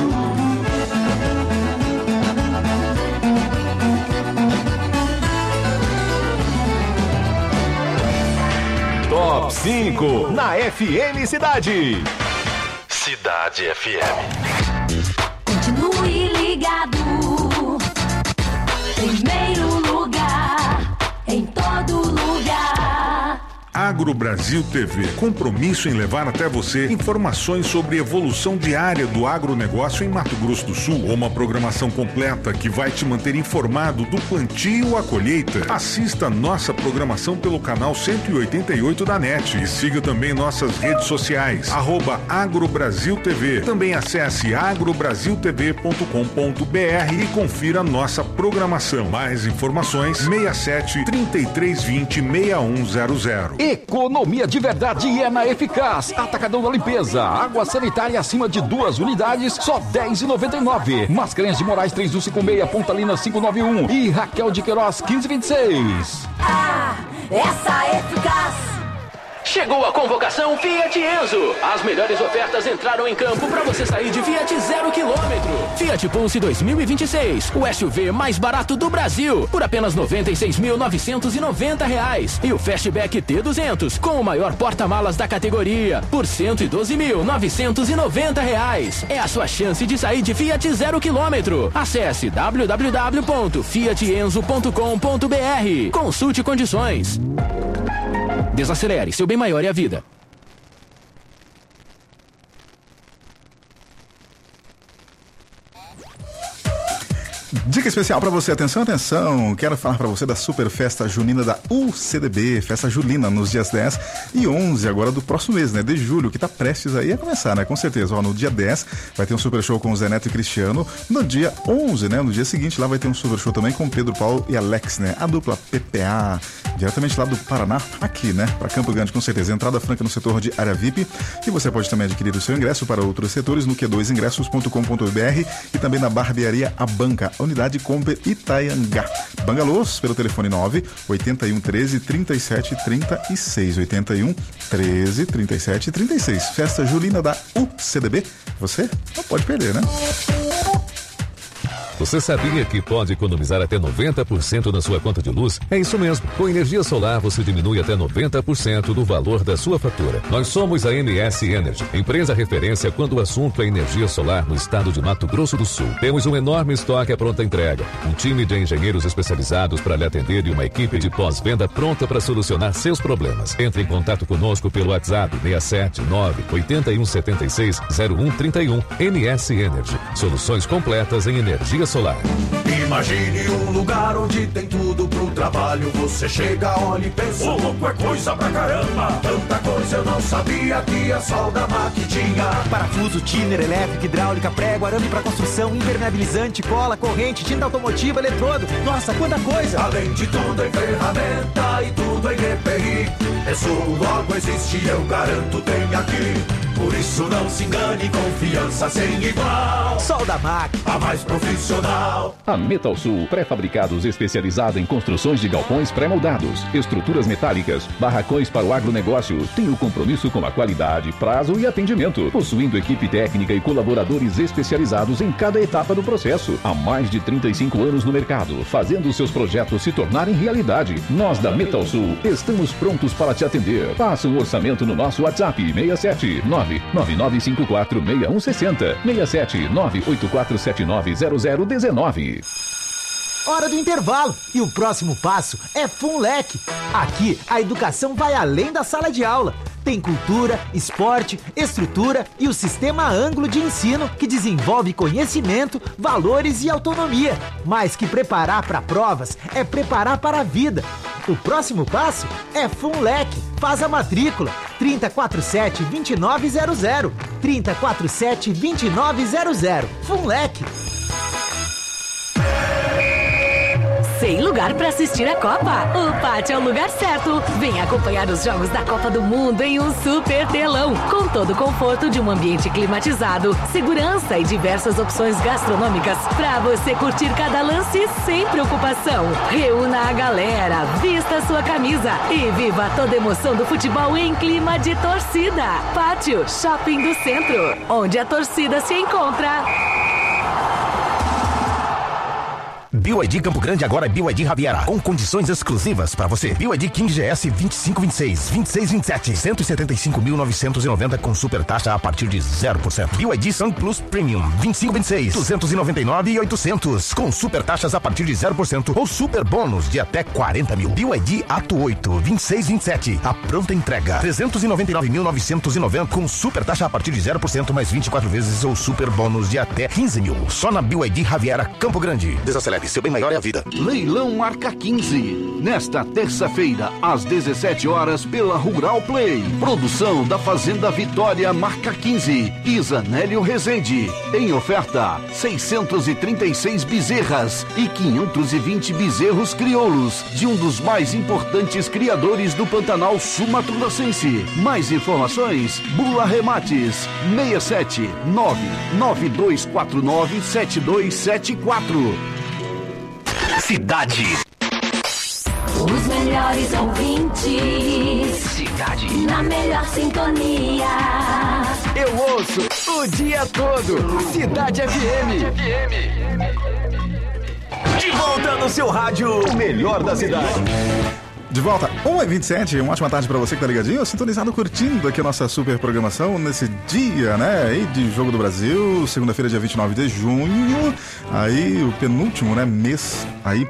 Top cinco na F M Cidade. Cidade F M. Continue ligado. Primeiro lugar, em todo lugar. Agro Brasil T V. Compromisso em levar até você informações sobre evolução diária do agronegócio em Mato Grosso do Sul. Uma programação completa que vai te manter informado do plantio à colheita. Assista nossa programação pelo canal cento e oitenta e oito da N E T e siga também nossas redes sociais, arroba Agro Brasil T V. Também acesse agrobrasil t v ponto com ponto b r e confira nossa programação. Mais informações, seis sete, três três dois zero, seis um zero zero. Economia de verdade é na Eficaz. Atacadão da limpeza. Água sanitária acima de duas unidades, só dez reais e noventa e nove centavos. Mascarenhas de Moraes três um cinco seis, Pontalina cinco nove um e Raquel de Queiroz quinze vinte e seis. Ah, essa é Eficaz. Chegou a convocação Fiat Enzo. As melhores ofertas entraram em campo para você sair de Fiat zero quilômetro. Fiat Pulse dois mil e vinte e seis, o S U V mais barato do Brasil, por apenas noventa e seis mil novecentos e noventa reais. E o Fastback T duzentos, com o maior porta-malas da categoria, por cento e doze mil novecentos e noventa reais. É a sua chance de sair de Fiat zero quilômetro. Acesse w w w ponto fiat enzo ponto com ponto b r. Consulte condições. Desacelere, seu bem maior é a vida. Dica especial para você, atenção, atenção, quero falar para você da super festa junina da U C D B, festa julina nos dias dez e onze agora do próximo mês, né, de julho, que tá prestes aí a começar, né, com certeza. Ó, no dia dez vai ter um super show com o Zé Neto e Cristiano, no dia onze, né, no dia seguinte lá vai ter um super show também com Pedro Paulo e Alex, né, a dupla P P A, diretamente lá do Paraná, aqui, né, para Campo Grande, com certeza. Entrada franca no setor de área V I P e você pode também adquirir o seu ingresso para outros setores no Q dois ingressos ponto com ponto b r e também na barbearia A Banca, Unidade Comper Itaiangá. Bangalôs, pelo telefone nove oito um um três trinta e sete trinta e seis, oito um treze trinta e sete trinta e seis. Festa julina da U C D B. Você não pode perder, né? Você sabia que pode economizar até noventa por cento na sua conta de luz? É isso mesmo. Com energia solar, você diminui até noventa por cento do valor da sua fatura. Nós somos a M S Energy, empresa referência quando o assunto é energia solar no estado de Mato Grosso do Sul. Temos um enorme estoque à pronta entrega, um time de engenheiros especializados para lhe atender e uma equipe de pós-venda pronta para solucionar seus problemas. Entre em contato conosco pelo WhatsApp seis sete nove oito um sete seis zero um três um. M S Energy, soluções completas em energia solar. Imagine um lugar onde tem tudo pro trabalho. Você chega, olha e pensa, ô louco, é coisa pra caramba. Tanta coisa eu não sabia que a Soldamac tinha. Parafuso, tiner, elétrica, hidráulica, prego, arame pra construção, impermeabilizante, cola, corrente, tinta automotiva, eletrodo. Nossa, quanta coisa! Além de tudo em ferramenta e tudo em E P I. Isso logo existe, eu garanto, tem aqui. Por isso não se engane, confiança sem igual. Soldamac, a mais profissional. A Metal Sul, pré-fabricados especializada em construções de galpões pré-moldados, estruturas metálicas, barracões para o agronegócio, tem o compromisso com a qualidade, prazo e atendimento, possuindo equipe técnica e colaboradores especializados em cada etapa do processo. Há mais de trinta e cinco anos no mercado, fazendo os seus projetos se tornarem realidade. Nós da Metal Sul estamos prontos para te atender. Faça um orçamento no nosso WhatsApp seis sete nove nove nove cinco quatro seis um seis zero, seis sete nove oito quatro sete nove zero zero um nove. Hora do intervalo e o próximo passo é FUNLEC. Aqui a educação vai além da sala de aula. Tem cultura, esporte, estrutura e o sistema Ângulo de ensino que desenvolve conhecimento, valores e autonomia. Mais que preparar para provas, é preparar para a vida. O próximo passo é FUNLEC. Faz a matrícula trinta e quatro sete, vinte e nove zero zero. trinta e quatro sete, vinte e nove zero zero. FUNLEC. Sem lugar para assistir a Copa? O Pátio é o lugar certo. Vem acompanhar os jogos da Copa do Mundo em um super telão, com todo o conforto de um ambiente climatizado, segurança e diversas opções gastronômicas para você curtir cada lance sem preocupação. Reúna a galera, vista a sua camisa e viva toda a emoção do futebol em clima de torcida. Pátio Shopping do Centro, onde a torcida se encontra. B Y D Campo Grande agora é B Y D Riviera, com condições exclusivas para você. B Y D King G S vinte e cinco vinte e seis, vinte e seis vinte e sete, cento e setenta e cinco mil novecentos e noventa com super taxa a partir de zero por cento. B Y D Sun Plus Premium vinte e cinco vinte e seis, duzentos e noventa e nove e oitocentos com super taxas a partir de zero por cento ou super bônus de até quarenta mil. B Y D Ato oito vinte e seis vinte e sete, a pronta entrega trezentos e noventa e nove mil novecentos e noventa com super taxa a partir de zero por cento mais vinte e quatro vezes ou super bônus de até quinze mil. Só na B Y D Riviera Campo Grande. Desacelere, seu bem maior é a vida. Leilão Marca quinze. Nesta terça-feira, às dezessete horas, pela Rural Play. Produção da Fazenda Vitória Marca quinze. Isanélio Rezende. Em oferta, seiscentos e trinta e seis bezerras e quinhentos e vinte bezerros crioulos de um dos mais importantes criadores do Pantanal Sul-Mato-Grossense. Mais informações, Bula Remates, seis sete nove nove dois quatro nove sete dois sete quatro. Cidade. Os melhores ouvintes. Cidade. Na melhor sintonia. Eu ouço o dia todo. Cidade F M. De volta no seu rádio, o melhor da cidade. De volta, um e vinte e sete, uma ótima tarde pra você que tá ligadinho, sintonizado, curtindo aqui a nossa super programação nesse dia, né, aí de Jogo do Brasil, segunda-feira, dia vinte e nove de junho, aí o penúltimo, né, mês aí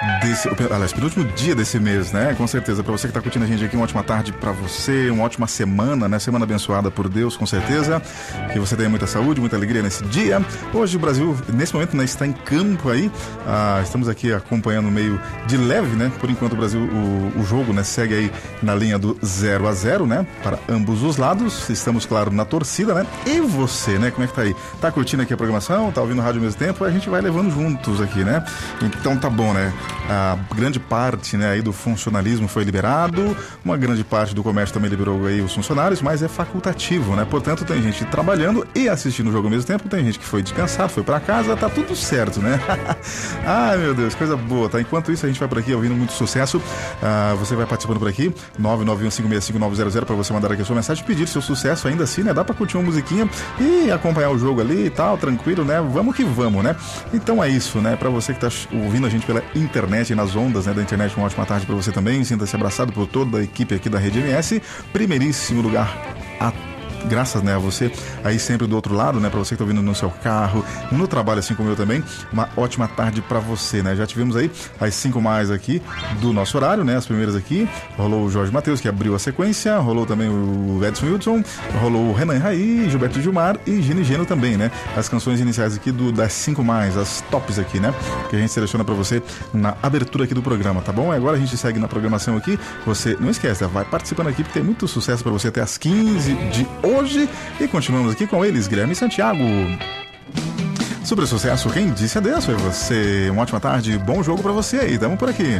desse, aliás, penúltimo dia desse mês, né? Com certeza, para você que tá curtindo a gente aqui, uma ótima tarde para você, uma ótima semana, né? Semana abençoada por Deus, com certeza. Que você tenha muita saúde, muita alegria nesse dia. Hoje o Brasil, nesse momento, né, está em campo aí. Ah, estamos aqui acompanhando meio de leve, né? Por enquanto o Brasil, o, o jogo, né, segue aí na linha do zero a zero, né? Para ambos os lados. Estamos, claro, na torcida, né? E você, né? Como é que tá aí? Tá curtindo aqui a programação? Tá ouvindo a rádio ao mesmo tempo? A gente vai levando juntos aqui, né? Então tá bom, né? A grande parte, né, aí do funcionalismo foi liberado, uma grande parte do comércio também liberou aí os funcionários, mas é facultativo, né? Portanto, tem gente trabalhando e assistindo o jogo ao mesmo tempo, tem gente que foi descansar, foi pra casa, tá tudo certo, né? Ai, meu Deus, coisa boa, tá? Enquanto isso, a gente vai por aqui ouvindo muito sucesso. Ah, você vai participando por aqui, nove nove um cinco seis cinco nove zero zero, pra você mandar aqui a sua mensagem, pedir seu sucesso ainda assim, né? Dá pra curtir uma musiquinha e acompanhar o jogo ali e tal, tranquilo, né? Vamos que vamos, né? Então é isso, né? Pra você que tá ouvindo a gente pela internet, nas ondas, né, da internet, uma ótima tarde pra você também. Sinta-se abraçado por toda a equipe aqui da Rede M S. Primeiríssimo lugar a graças, né, a você aí sempre do outro lado, né, para você que tá ouvindo no seu carro, no trabalho, assim como eu também, uma ótima tarde para você, né? Já tivemos aí as cinco mais aqui do nosso horário, né? As primeiras aqui, rolou o Jorge Matheus, que abriu a sequência, rolou também o Edson Wilson, rolou o Renan Raí, Gilberto Gilmar e Gini Geno também, né? As canções iniciais aqui do, das cinco mais, as tops aqui, né? Que a gente seleciona para você na abertura aqui do programa, tá bom? Agora a gente segue na programação aqui, você não esquece, vai participando aqui, porque tem muito sucesso para você até as quinze de hoje, e continuamos aqui com eles, Guilherme e Santiago. Sobre o sucesso, quem disse adeus foi você. Uma ótima tarde, bom jogo pra você aí, tamo por aqui.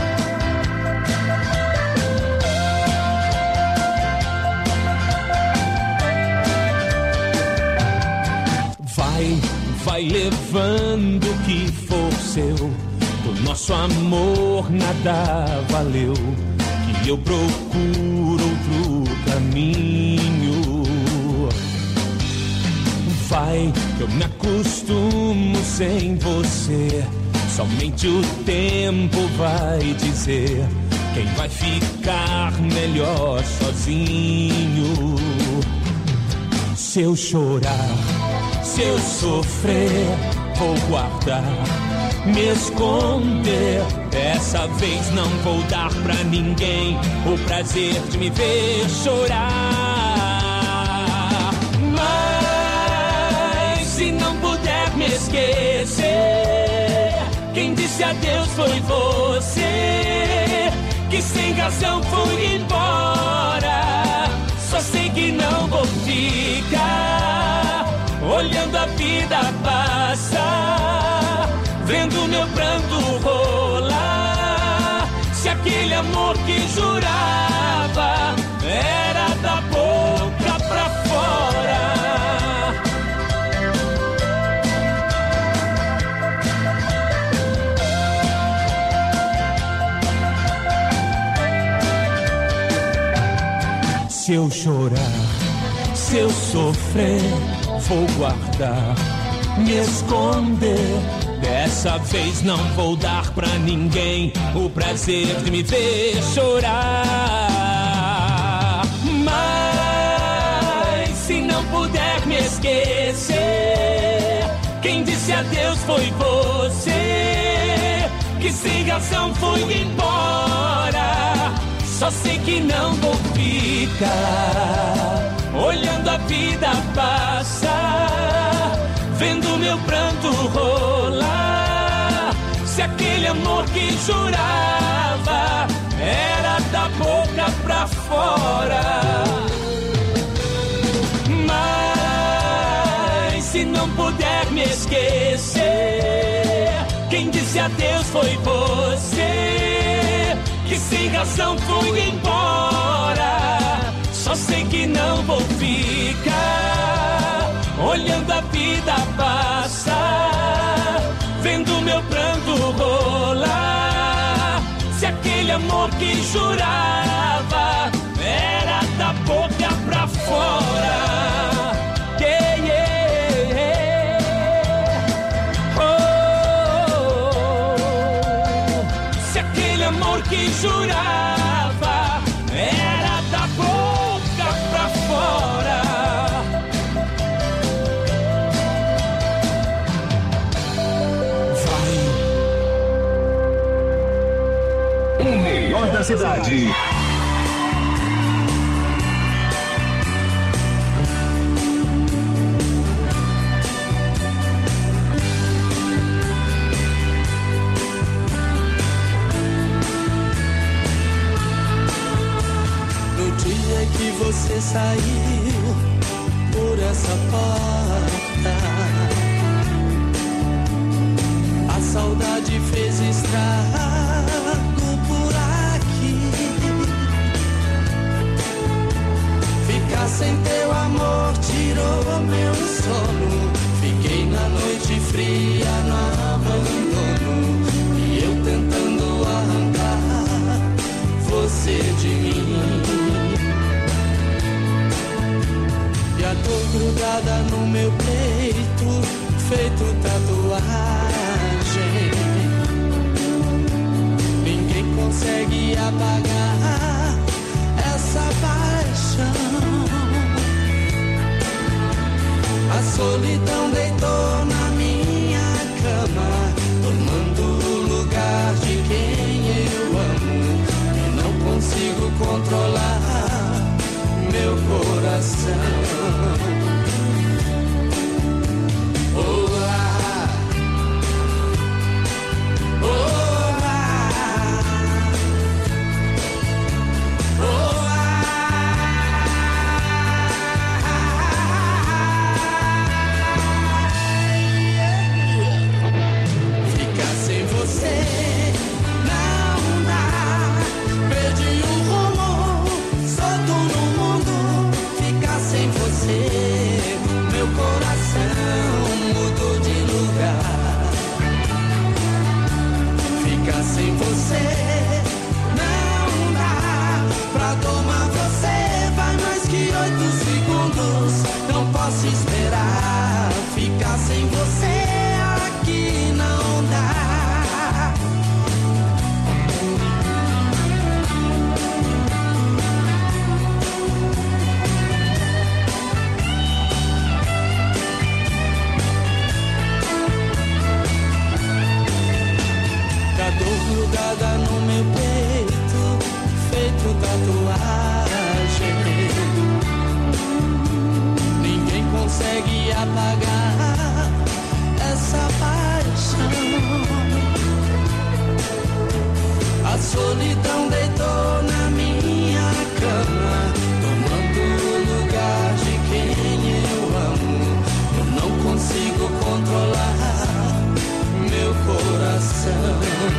Vai, vai levando o que for seu, o nosso amor nada valeu, que eu procuro outro caminho. Vai, eu me acostumo sem você, somente o tempo vai dizer quem vai ficar melhor sozinho. Se eu chorar, se eu sofrer, vou guardar, me esconder. Dessa vez não vou dar pra ninguém o prazer de me ver chorar. Mas se não puder me esquecer, quem disse adeus foi você, que sem razão fui embora. Só sei que não vou ficar olhando a vida passar, vendo meu pranto rolar. Se aquele amor que jurava era da boca pra fora. Se eu chorar, se eu sofrer, vou guardar, me esconder. Dessa vez não vou dar pra ninguém o prazer de me ver chorar. Mas se não puder me esquecer, quem disse adeus foi você, que sem razão fui embora. Só sei que não vou ficar olhando a vida passar, vendo meu pranto rolar. Se aquele amor que jurava era da boca pra fora. Mas se não puder me esquecer, quem disse adeus foi você, que sem razão fui embora. Só sei que não vou ficar olhando a vida passar, vendo meu pranto rolar. Se aquele amor que jurava era da boca pra fora. Yeah, yeah, yeah. Oh, oh, oh. Se aquele amor que jurava era da boca pra fora. maior da cidade. No dia que você saiu por essa porta, a saudade fez estrago por aqui. Ficar sem teu amor tirou meu sono. Fiquei na noite fria no abandono, e eu tentando arrancar você de mim. E a dor grudada no meu peito, feito tatuagem. Ninguém consegue apagar essa paixão. A solidão deitou na minha cama, tomando o lugar de quem eu amo. E não consigo controlar meu coração. Posso esperar, ficar sem você aqui não dá. A dor grudada no meu peito, feito tatuagem. Consegue apagar essa paixão. A solidão deitou na minha cama, tomando o lugar de quem eu amo. Eu não consigo controlar meu coração.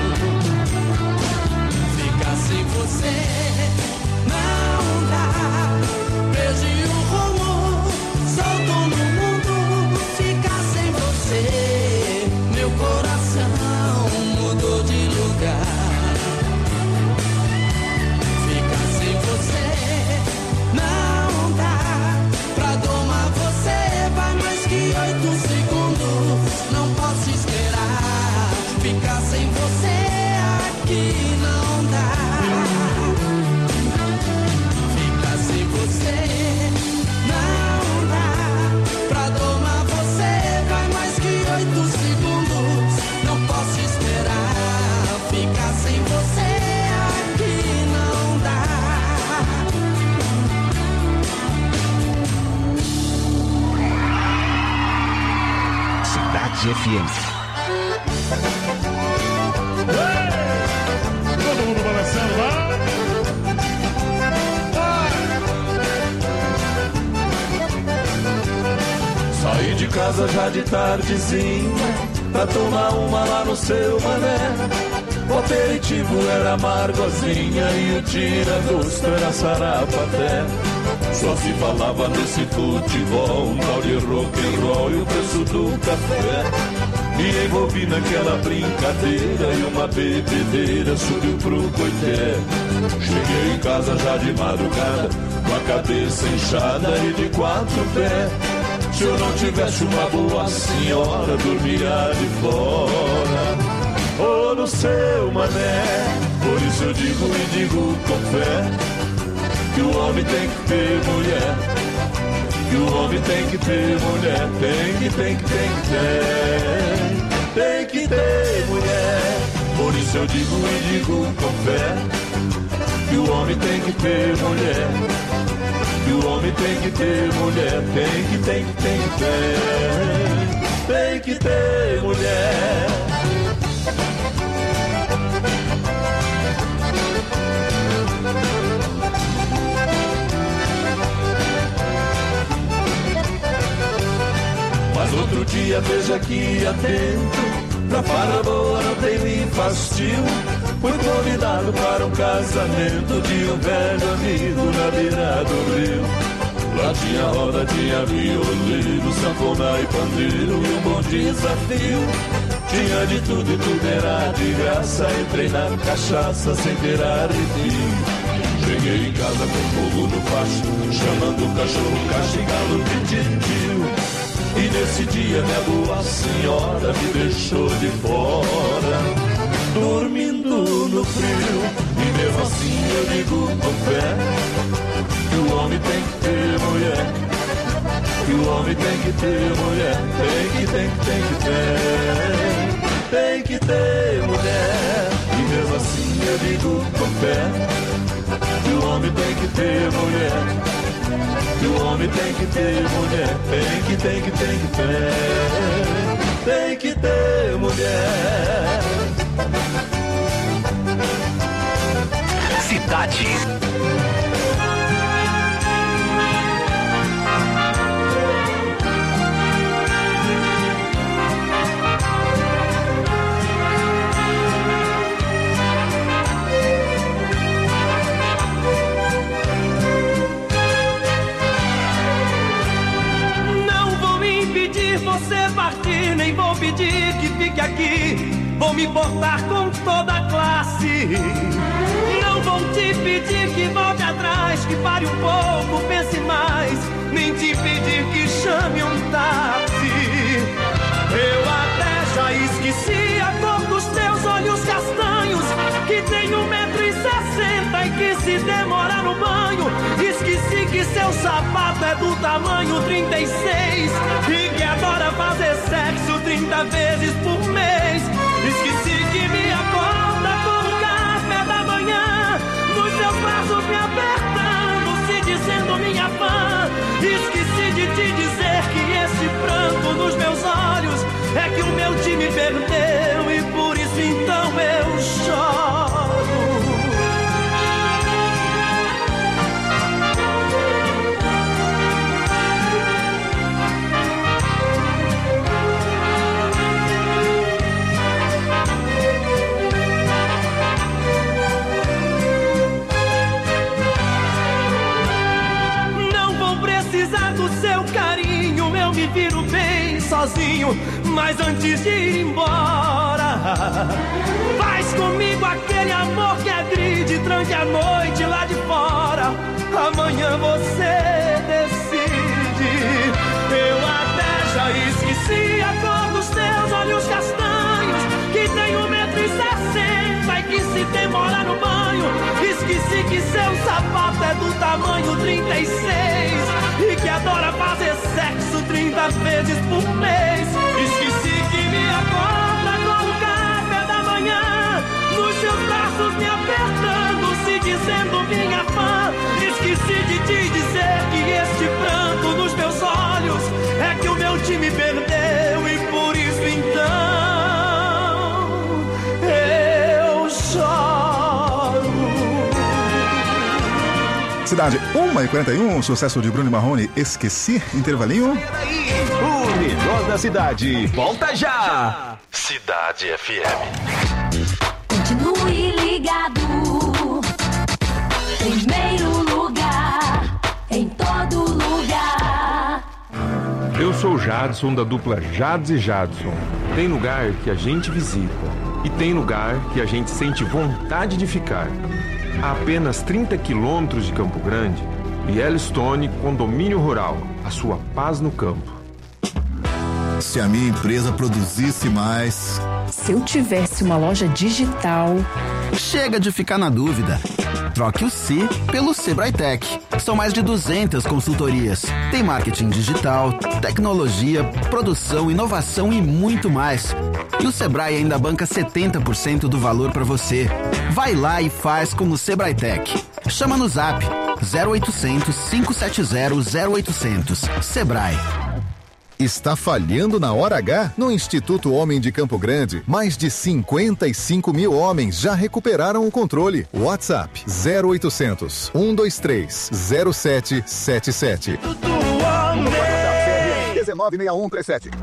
Ficar sem você não dá. Perdi o rumo, solto no mundo, ficar sem você. Meu coração mudou de lugar. Ficar sem você não dá. Pra domar você vai mais que oito segundos. Não posso esperar. Ficar sem você aqui não dá. Ficar sem você não dá. Pra domar você vai mais que oito segundos. Não posso esperar. Ficar sem você aqui não dá. Cidade F M. Todo mundo balançando lá. Saí de casa já de tardezinha pra tomar uma lá no seu mané. O aperitivo era amargozinha e o tira-gosto era sarapaté. Só se falava nesse futebol, um tal de rock and roll e o preço do café. Me envolvi naquela brincadeira e uma bebedeira subiu pro coité. Cheguei em casa já de madrugada, com a cabeça inchada e de quatro pés. Se eu não tivesse uma boa senhora, dormia de fora ou no seu mané. Por isso eu digo e digo com fé que o homem tem que ter mulher, que o homem tem que ter mulher, tem que, tem que, tem que ter, tem que ter mulher. Por isso eu digo e digo com fé que o homem tem que ter mulher. Que o homem tem que ter mulher. Tem que, tem que, tem que ter. Tem que ter mulher. Mas outro dia veja aqui atento, pra farra boa não tem nem fastio. Fui convidado para um casamento de um velho amigo na beira do rio. Lá tinha roda, tinha violino, sanfona e pandeiro e um bom desafio. Tinha de tudo e tudo era de graça. Entrei na cachaça sem ter arrepio. Cheguei em casa com fogo no facho, chamando o cachorro, castigado de titio. E nesse dia minha boa senhora me deixou de fora, dormindo no frio. E mesmo assim eu digo com fé que o homem tem que ter mulher. Que o homem tem que ter mulher. Tem que, tem que, tem que ter. Tem que ter mulher. E mesmo assim eu digo com fé que o homem tem que ter mulher. Que o homem tem que ter mulher. Tem que, tem que, tem que ter. Tem que ter mulher. Cidade. Você partir, nem vou pedir que fique aqui. Vou me portar com toda a classe. Não vou te pedir que volte atrás, que pare um pouco, pense mais. Nem te pedir que chame um táxi. Eu até já esqueci a cor dos teus olhos castanhos, que tem um metro e sessenta e que se demorar no banho. Esqueci que seu sapato é do tamanho trinta e seis e que adora fazer sexo trinta vezes por mês. Esqueci que me acorda com o café da manhã, nos seus braços me apertando, se dizendo minha fã. Esqueci de te dizer que esse pranto nos meus olhos é que o meu time perdeu e por isso então eu choro. Do seu carinho eu me viro bem sozinho, mas antes de ir embora, faz comigo aquele amor que agride, tranque a noite lá de fora. Amanhã você decide. Eu até já esqueci a cor dos teus olhos castanhos, que tem um metro e sessenta e que se demora no banho. Esqueci que seu sapato é do tamanho trinta e seis e que adora fazer sexo trinta vezes por mês. Esqueci que me acorda com o café da manhã, nos seus braços me apertando, se dizendo minha fã. Esqueci de te dizer que este pranto nos meus olhos é que o meu time perdeu e por isso então eu choro. Cidade uma e quarenta e um, sucesso de Bruno Marrone, Esqueci, intervalinho. O melhor da cidade, volta já! Cidade F M. Continue ligado. Primeiro lugar, em todo lugar. Eu sou o Jadson da dupla Jads e Jadson. Tem lugar que a gente visita e tem lugar que a gente sente vontade de ficar. A apenas trinta quilômetros de Campo Grande, Yellowstone Condomínio Rural, a sua paz no campo. Se a minha empresa produzisse mais... Se eu tivesse uma loja digital... Chega de ficar na dúvida. Troque o C pelo Sebrae Tech. São mais de duzentas consultorias. Tem marketing digital, tecnologia, produção, inovação e muito mais. E o Sebrae ainda banca setenta por cento do valor para você. Vai lá e faz com o Sebrae Tech. Chama no Zap zero oitocentos, cinco sete zero, zero oitocentos. Sebrae. Está falhando na hora H? No Instituto Homem de Campo Grande, mais de cinquenta e cinco mil homens já recuperaram o controle. WhatsApp zero oitocentos, um dois três, zero sete sete sete. dezenove seis um três sete.